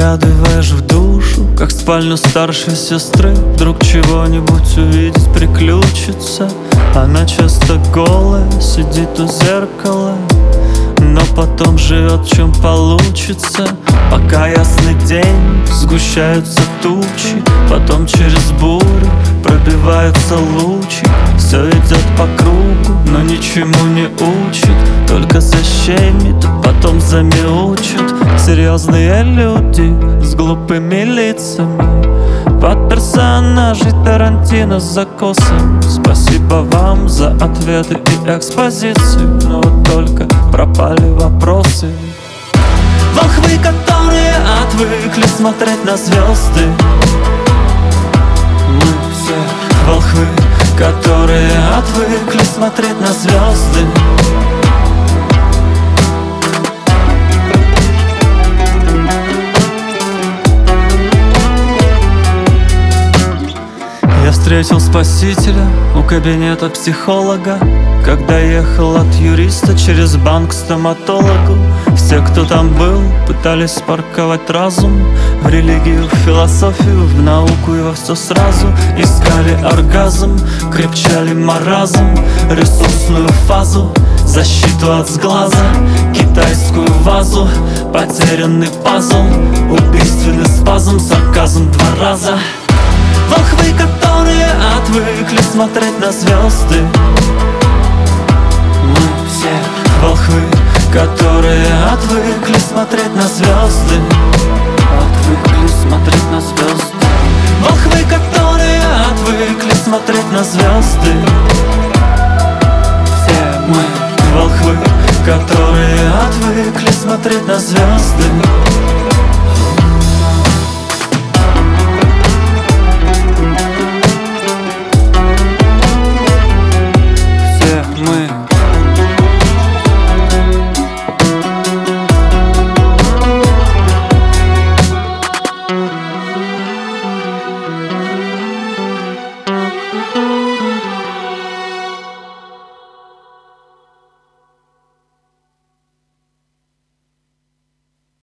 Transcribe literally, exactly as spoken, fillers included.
Заглядываешь в душу, как в спальню старшей сестры. Вдруг чего-нибудь увидеть приключится. Она часто голая, сидит у зеркала, но потом живет, чем получится. Пока ясный день, сгущаются тучи, потом через бурю пробиваются лучи. Все идет по кругу, но ничему не учит, только защемит, потом замяучит. Серьезные люди с глупыми лицами, под персонажей Тарантино с закосом. Спасибо вам за ответы и экспозицию, но вот только пропали вопросы. Волхвы, которые отвыкли смотреть на звезды. Мы все волхвы, которые отвыкли смотреть на звезды. Я встретил спасителя у кабинета психолога, когда ехал от юриста через банк к стоматологу. Все, кто там был, пытались спарковать разум в религию, в философию, в науку и во все сразу. Искали оргазм, крепчали маразм, ресурсную фазу, защиту от сглаза, китайскую вазу, потерянный пазл, убийственный спазм, сарказм два раза. Волхвы, которые отвыкли смотреть на звезды. Мы все волхвы, которые отвыкли смотреть на звезды. Отвыкли смотреть на звезды. Волхвы, которые отвыкли смотреть на звезды. Все мы волхвы, которые отвыкли смотреть на звезды.